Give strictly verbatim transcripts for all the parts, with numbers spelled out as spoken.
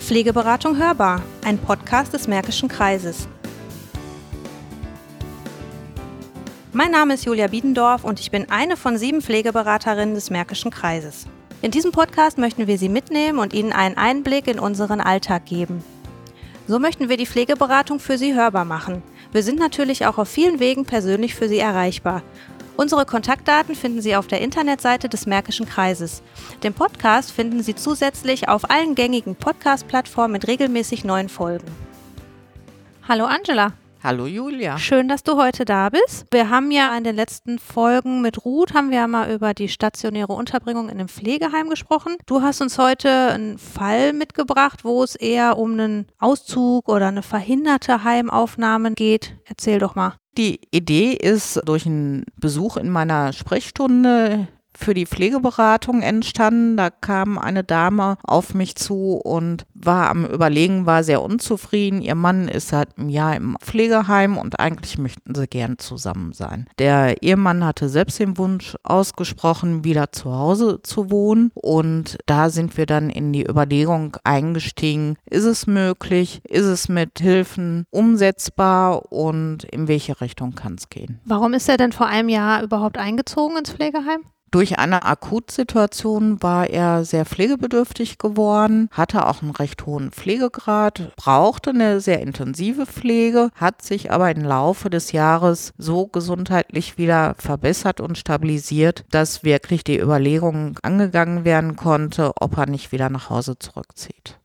Pflegeberatung hörbar, ein Podcast des Märkischen Kreises. Mein Name ist Julia Biedendorf und ich bin eine von sieben Pflegeberaterinnen des Märkischen Kreises. In diesem Podcast möchten wir Sie mitnehmen und Ihnen einen Einblick in unseren Alltag geben. So möchten wir die Pflegeberatung für Sie hörbar machen. Wir sind natürlich auch auf vielen Wegen persönlich für Sie erreichbar. Unsere Kontaktdaten finden Sie auf der Internetseite des Märkischen Kreises. Den Podcast finden Sie zusätzlich auf allen gängigen Podcast-Plattformen mit regelmäßig neuen Folgen. Hallo Angela. Hallo Julia. Schön, dass du heute da bist. Wir haben ja in den letzten Folgen mit Ruth, haben wir ja mal über die stationäre Unterbringung in einem Pflegeheim gesprochen. Du hast uns heute einen Fall mitgebracht, wo es eher um einen Auszug oder eine verhinderte Heimaufnahme geht. Erzähl doch mal. Die Idee ist durch einen Besuch in meiner Sprechstunde für die Pflegeberatung entstanden. Da kam eine Dame auf mich zu und war am Überlegen, war sehr unzufrieden. Ihr Mann ist seit einem Jahr im Pflegeheim und eigentlich möchten sie gern zusammen sein. Der Ehemann hatte selbst den Wunsch ausgesprochen, wieder zu Hause zu wohnen, und da sind wir dann in die Überlegung eingestiegen, ist es möglich, ist es mit Hilfen umsetzbar und in welche Richtung kann es gehen. Warum ist er denn vor einem Jahr überhaupt eingezogen ins Pflegeheim? Durch eine Akutsituation war er sehr pflegebedürftig geworden, hatte auch einen recht hohen Pflegegrad, brauchte eine sehr intensive Pflege, hat sich aber im Laufe des Jahres so gesundheitlich wieder verbessert und stabilisiert, dass wirklich die Überlegung angegangen werden konnte, ob er nicht wieder nach Hause zurückzieht.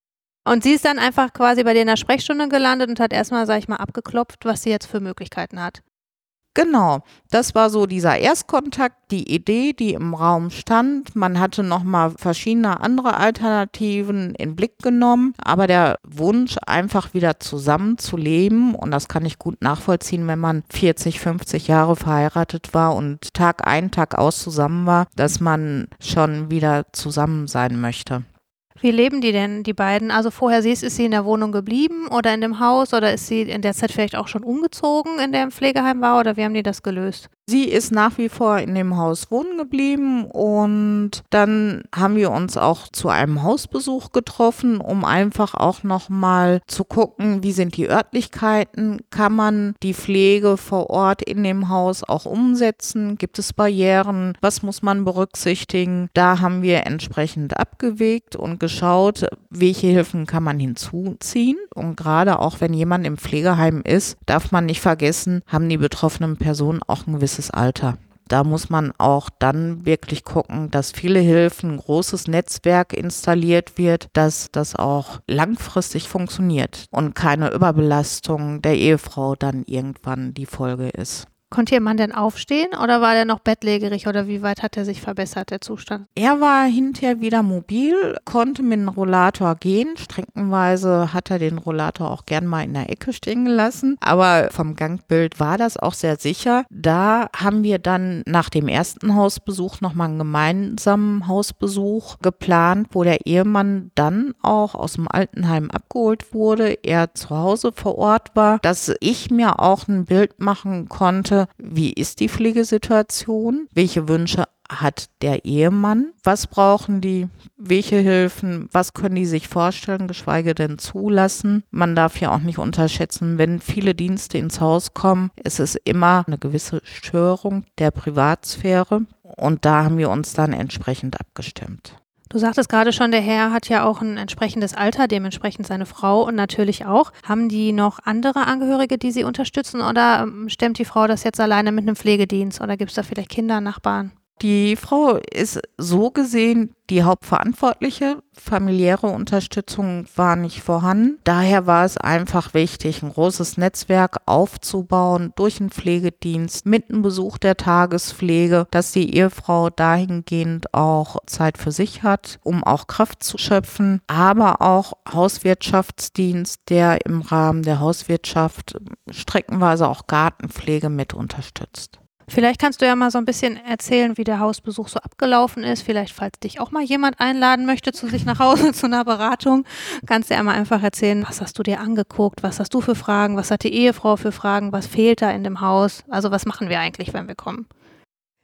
Und sie ist dann einfach quasi bei dir in der Sprechstunde gelandet und hat erstmal, sag ich mal, abgeklopft, was sie jetzt für Möglichkeiten hat. Genau, das war so dieser Erstkontakt, die Idee, die im Raum stand. Man hatte nochmal verschiedene andere Alternativen in Blick genommen, aber der Wunsch, einfach wieder zusammen zu leben, und das kann ich gut nachvollziehen, wenn man vierzig, fünfzig Jahre verheiratet war und Tag ein, Tag aus zusammen war, dass man schon wieder zusammen sein möchte. Wie leben die denn, die beiden? Also vorher siehst, ist sie in der Wohnung geblieben oder in dem Haus, oder ist sie in der Zeit vielleicht auch schon umgezogen, in der im Pflegeheim war, oder wie haben die das gelöst? Sie ist nach wie vor in dem Haus wohnen geblieben, und dann haben wir uns auch zu einem Hausbesuch getroffen, um einfach auch nochmal zu gucken, wie sind die Örtlichkeiten, kann man die Pflege vor Ort in dem Haus auch umsetzen, gibt es Barrieren, was muss man berücksichtigen? Da haben wir entsprechend abgewegt und geschaut, welche Hilfen kann man hinzuziehen, und gerade auch wenn jemand im Pflegeheim ist, darf man nicht vergessen, haben die betroffenen Personen auch ein gewisses Alter. Da muss man auch dann wirklich gucken, dass viele Hilfen, ein großes Netzwerk installiert wird, dass das auch langfristig funktioniert und keine Überbelastung der Ehefrau dann irgendwann die Folge ist. Konnte Ihr Mann denn aufstehen oder war der noch bettlägerig, oder wie weit hat er sich verbessert, der Zustand? Er war hinterher wieder mobil, konnte mit dem Rollator gehen. Streckenweise hat er den Rollator auch gern mal in der Ecke stehen gelassen, aber vom Gangbild war das auch sehr sicher. Da haben wir dann nach dem ersten Hausbesuch nochmal einen gemeinsamen Hausbesuch geplant, wo der Ehemann dann auch aus dem Altenheim abgeholt wurde, er zu Hause vor Ort war, dass ich mir auch ein Bild machen konnte, wie ist die Pflegesituation, welche Wünsche hat der Ehemann, was brauchen die, welche Hilfen, was können die sich vorstellen, geschweige denn zulassen. Man darf ja auch nicht unterschätzen, wenn viele Dienste ins Haus kommen, es ist immer eine gewisse Störung der Privatsphäre, und da haben wir uns dann entsprechend abgestimmt. Du sagtest gerade schon, der Herr hat ja auch ein entsprechendes Alter, dementsprechend seine Frau und natürlich auch. Haben die noch andere Angehörige, die sie unterstützen, oder stemmt die Frau das jetzt alleine mit einem Pflegedienst, oder gibt es da vielleicht Kinder, Nachbarn? Die Frau ist so gesehen die Hauptverantwortliche. Familiäre Unterstützung war nicht vorhanden. Daher war es einfach wichtig, ein großes Netzwerk aufzubauen durch einen Pflegedienst mit einem Besuch der Tagespflege, dass die Ehefrau dahingehend auch Zeit für sich hat, um auch Kraft zu schöpfen, aber auch Hauswirtschaftsdienst, der im Rahmen der Hauswirtschaft streckenweise auch Gartenpflege mit unterstützt. Vielleicht kannst du ja mal so ein bisschen erzählen, wie der Hausbesuch so abgelaufen ist. Vielleicht, falls dich auch mal jemand einladen möchte zu sich nach Hause zu einer Beratung, kannst du ja mal einfach erzählen, was hast du dir angeguckt, was hast du für Fragen, was hat die Ehefrau für Fragen, was fehlt da in dem Haus? Also was machen wir eigentlich, wenn wir kommen?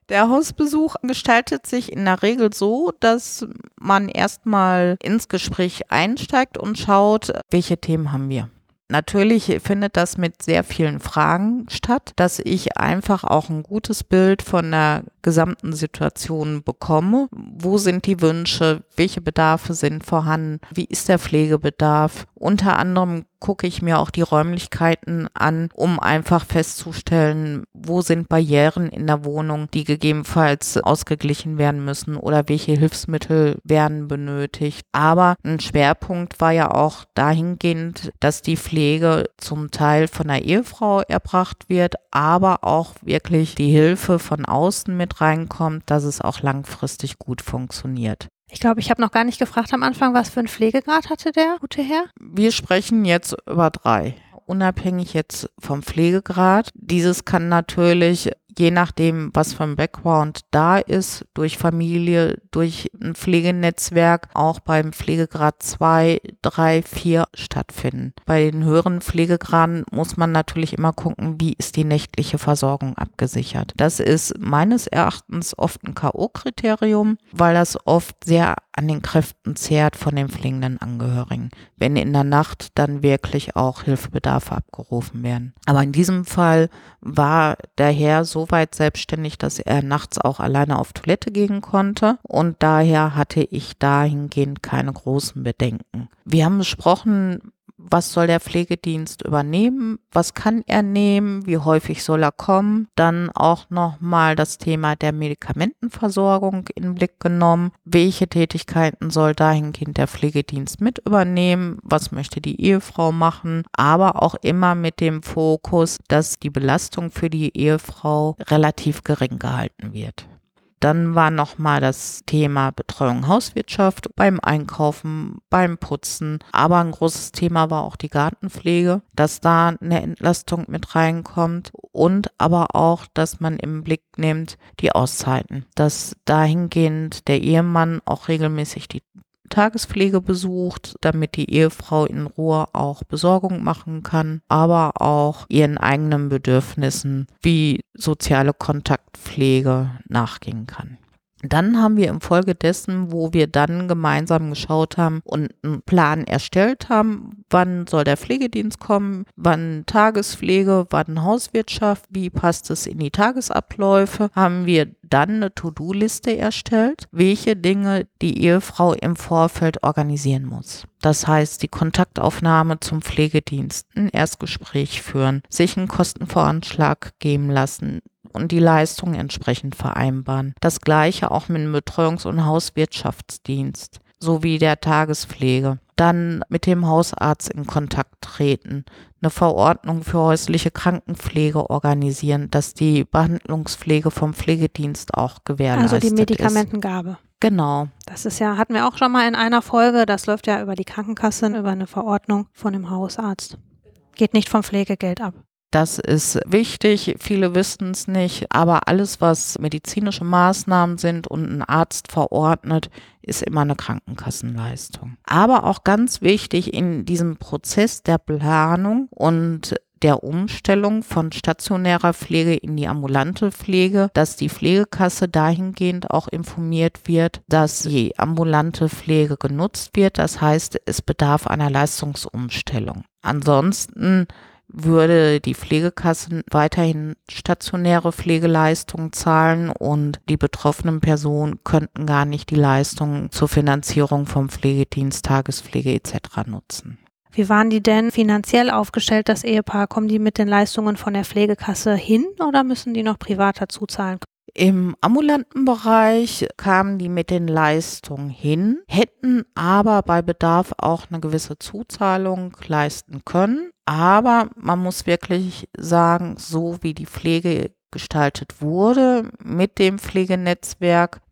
Der Hausbesuch gestaltet sich in der Regel so, dass man erstmal ins Gespräch einsteigt und schaut, welche Themen haben wir. Natürlich findet das mit sehr vielen Fragen statt, dass ich einfach auch ein gutes Bild von der gesamten Situation bekomme. Wo sind die Wünsche? Welche Bedarfe sind vorhanden? Wie ist der Pflegebedarf? Unter anderem gucke ich mir auch die Räumlichkeiten an, um einfach festzustellen, wo sind Barrieren in der Wohnung, die gegebenenfalls ausgeglichen werden müssen oder welche Hilfsmittel werden benötigt. Aber ein Schwerpunkt war ja auch dahingehend, dass die Pflege zum Teil von der Ehefrau erbracht wird, aber auch wirklich die Hilfe von außen mit reinkommt, dass es auch langfristig gut funktioniert. Ich glaube, ich habe noch gar nicht gefragt am Anfang, was für einen Pflegegrad hatte der gute Herr? Wir sprechen jetzt über drei, unabhängig jetzt vom Pflegegrad. Dieses kann natürlich, je nachdem, was für ein Background da ist, durch Familie, durch ein Pflegenetzwerk, auch beim Pflegegrad zwei, drei, vier stattfinden. Bei den höheren Pflegegraden muss man natürlich immer gucken, wie ist die nächtliche Versorgung abgesichert. Das ist meines Erachtens oft ein K O-Kriterium, weil das oft sehr an den Kräften zehrt von den pflegenden Angehörigen, wenn in der Nacht dann wirklich auch Hilfebedarfe abgerufen werden. Aber in diesem Fall war der Herr so weit selbstständig, dass er nachts auch alleine auf Toilette gehen konnte und daher hatte ich dahingehend keine großen Bedenken. Wir haben besprochen, was soll der Pflegedienst übernehmen, was kann er nehmen, wie häufig soll er kommen. Dann auch nochmal das Thema der Medikamentenversorgung in den Blick genommen. Welche Tätigkeiten soll dahingehend der Pflegedienst mit übernehmen, was möchte die Ehefrau machen, aber auch immer mit dem Fokus, dass die Belastung für die Ehefrau relativ gering gehalten wird. Dann war nochmal das Thema Betreuung Hauswirtschaft beim Einkaufen, beim Putzen. Aber ein großes Thema war auch die Gartenpflege, dass da eine Entlastung mit reinkommt und aber auch, dass man im Blick nimmt die Auszeiten. Dass dahingehend der Ehemann auch regelmäßig die Tagespflege besucht, damit die Ehefrau in Ruhe auch Besorgung machen kann, aber auch ihren eigenen Bedürfnissen wie soziale Kontaktpflege nachgehen kann. Dann haben wir infolgedessen, wo wir dann gemeinsam geschaut haben und einen Plan erstellt haben, wann soll der Pflegedienst kommen, wann Tagespflege, wann Hauswirtschaft, wie passt es in die Tagesabläufe, haben wir dann eine To-Do-Liste erstellt, welche Dinge die Ehefrau im Vorfeld organisieren muss. Das heißt, die Kontaktaufnahme zum Pflegedienst, ein Erstgespräch führen, sich einen Kostenvoranschlag geben lassen, und die Leistungen entsprechend vereinbaren. Das Gleiche auch mit dem Betreuungs- und Hauswirtschaftsdienst sowie der Tagespflege. Dann mit dem Hausarzt in Kontakt treten, eine Verordnung für häusliche Krankenpflege organisieren, dass die Behandlungspflege vom Pflegedienst auch gewährleistet ist. Also die Medikamentengabe. Genau. Das ist ja, hatten wir auch schon mal in einer Folge, das läuft ja über die Krankenkasse, über eine Verordnung von dem Hausarzt. Geht nicht vom Pflegegeld ab. Das ist wichtig, viele wissen es nicht, aber alles, was medizinische Maßnahmen sind und ein Arzt verordnet, ist immer eine Krankenkassenleistung. Aber auch ganz wichtig in diesem Prozess der Planung und der Umstellung von stationärer Pflege in die ambulante Pflege, dass die Pflegekasse dahingehend auch informiert wird, dass die ambulante Pflege genutzt wird. Das heißt, es bedarf einer Leistungsumstellung. Ansonsten würde die Pflegekasse weiterhin stationäre Pflegeleistungen zahlen und die betroffenen Personen könnten gar nicht die Leistungen zur Finanzierung vom Pflegedienst, Tagespflege et cetera nutzen. Wie waren die denn finanziell aufgestellt, das Ehepaar? Kommen die mit den Leistungen von der Pflegekasse hin oder müssen die noch privat dazu zahlen? Im ambulanten Bereich kamen die mit den Leistungen hin, hätten aber bei Bedarf auch eine gewisse Zuzahlung leisten können. Aber man muss wirklich sagen, so wie die Pflege gestaltet wurde mit dem Pflegenetzwerk,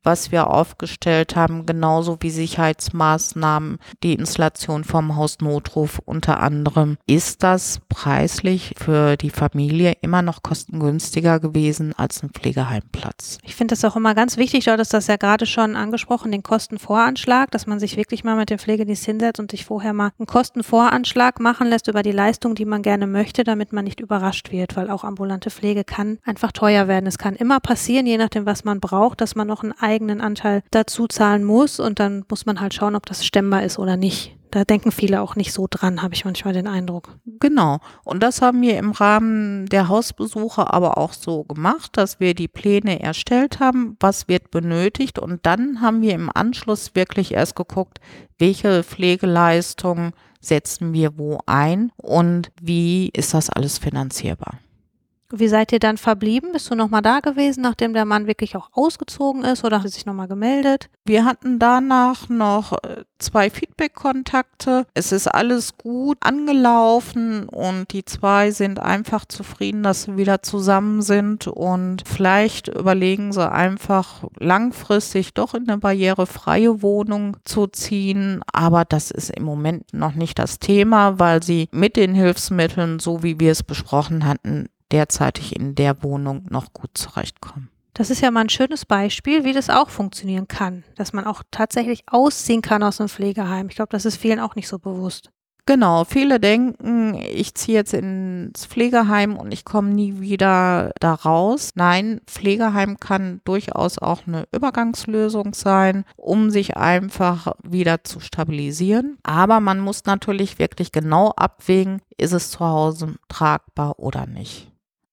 was wir aufgestellt haben, genauso wie Sicherheitsmaßnahmen, die Installation vom Hausnotruf unter anderem, ist das preislich für die Familie immer noch kostengünstiger gewesen als ein Pflegeheimplatz. Ich finde das auch immer ganz wichtig, du hattest das ja gerade schon angesprochen, den Kostenvoranschlag, dass man sich wirklich mal mit dem Pflegedienst hinsetzt und sich vorher mal einen Kostenvoranschlag machen lässt über die Leistung, die man gerne möchte, damit man nicht überrascht wird, weil auch ambulante Pflege kann einfach teuer werden. Es kann immer passieren, je nachdem, was man braucht, dass man noch einen eigenen Anteil dazu zahlen muss und dann muss man halt schauen, ob das stemmbar ist oder nicht. Da denken viele auch nicht so dran, habe ich manchmal den Eindruck. Genau. Und das haben wir im Rahmen der Hausbesuche aber auch so gemacht, dass wir die Pläne erstellt haben, was wird benötigt. Und dann haben wir im Anschluss wirklich erst geguckt, welche Pflegeleistungen setzen wir wo ein und wie ist das alles finanzierbar. Wie seid ihr dann verblieben? Bist du nochmal da gewesen, nachdem der Mann wirklich auch ausgezogen ist oder hat er sich nochmal gemeldet? Wir hatten danach noch zwei Feedback-Kontakte. Es ist alles gut angelaufen und die zwei sind einfach zufrieden, dass sie wieder zusammen sind und vielleicht überlegen sie einfach langfristig doch in eine barrierefreie Wohnung zu ziehen. Aber das ist im Moment noch nicht das Thema, weil sie mit den Hilfsmitteln, so wie wir es besprochen hatten, derzeitig in der Wohnung noch gut zurechtkommen. Das ist ja mal ein schönes Beispiel, wie das auch funktionieren kann, dass man auch tatsächlich ausziehen kann aus einem Pflegeheim. Ich glaube, das ist vielen auch nicht so bewusst. Genau, viele denken, ich ziehe jetzt ins Pflegeheim und ich komme nie wieder da raus. Nein, Pflegeheim kann durchaus auch eine Übergangslösung sein, um sich einfach wieder zu stabilisieren. Aber man muss natürlich wirklich genau abwägen, ist es zu Hause tragbar oder nicht.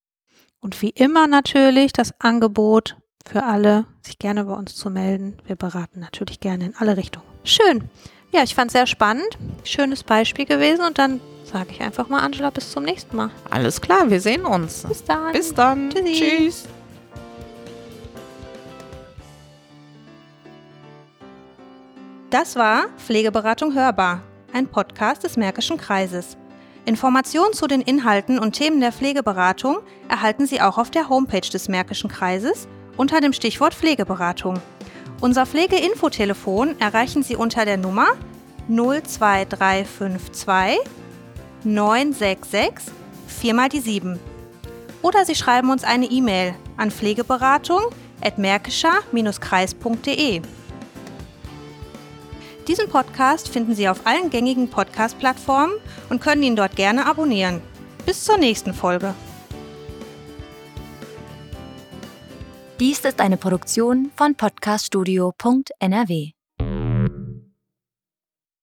Und wie immer natürlich das Angebot für alle, sich gerne bei uns zu melden. Wir beraten natürlich gerne in alle Richtungen. Schön. Ja, ich fand es sehr spannend. Schönes Beispiel gewesen. Und dann sage ich einfach mal, Angela, bis zum nächsten Mal. Alles klar, wir sehen uns. Bis dann. Bis dann. Tschüssi. Tschüss. Das war Pflegeberatung hörbar, ein Podcast des Märkischen Kreises. Informationen zu den Inhalten und Themen der Pflegeberatung erhalten Sie auch auf der Homepage des Märkischen Kreises unter dem Stichwort Pflegeberatung. Unser Pflegeinfotelefon erreichen Sie unter der Nummer null zwei drei fünf zwei neun sechs sechs vier mal die sieben. Oder Sie schreiben uns eine E-Mail an pflegeberatung at märkischer Kreis punkt de. Diesen Podcast finden Sie auf allen gängigen Podcast-Plattformen und können ihn dort gerne abonnieren. Bis zur nächsten Folge. Dies ist eine Produktion von podcaststudio punkt n r w.